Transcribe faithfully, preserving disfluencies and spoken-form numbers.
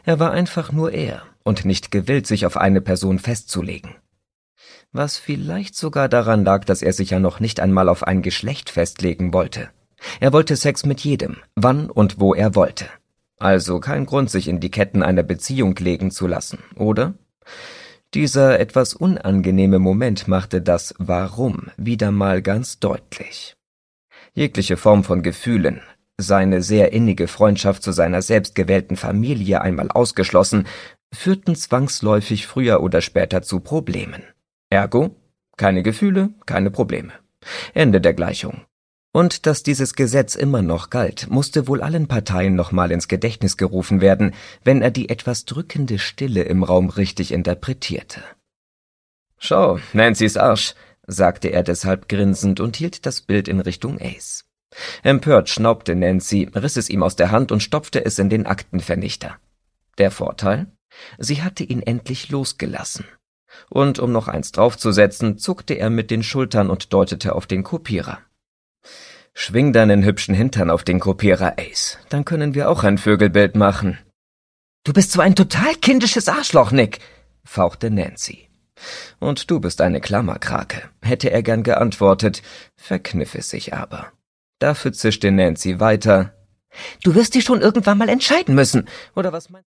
Er war einfach nur er und nicht gewillt, sich auf eine Person festzulegen. Was vielleicht sogar daran lag, dass er sich ja noch nicht einmal auf ein Geschlecht festlegen wollte. Er wollte Sex mit jedem, wann und wo er wollte. Also kein Grund, sich in die Ketten einer Beziehung legen zu lassen, oder? Dieser etwas unangenehme Moment machte das Warum wieder mal ganz deutlich. Jegliche Form von Gefühlen, seine sehr innige Freundschaft zu seiner selbstgewählten Familie einmal ausgeschlossen, führten zwangsläufig früher oder später zu Problemen. Ergo, keine Gefühle, keine Probleme. Ende der Gleichung. Und dass dieses Gesetz immer noch galt, musste wohl allen Parteien nochmal ins Gedächtnis gerufen werden, wenn er die etwas drückende Stille im Raum richtig interpretierte. »Schau, Nancy's Arsch«, sagte er deshalb grinsend und hielt das Bild in Richtung Ace. Empört schnaubte Nancy, riss es ihm aus der Hand und stopfte es in den Aktenvernichter. Der Vorteil? Sie hatte ihn endlich losgelassen. Und um noch eins draufzusetzen, zuckte er mit den Schultern und deutete auf den Kopierer. »Schwing deinen hübschen Hintern auf den Kopierer, Ace, dann können wir auch ein Vögelbild machen.« »Du bist so ein total kindisches Arschloch, Nick«, fauchte Nancy. »Und du bist eine Klammerkrake«, hätte er gern geantwortet, verkniff es sich aber. Dafür zischte Nancy weiter. »Du wirst dich schon irgendwann mal entscheiden müssen, oder was meinst du?«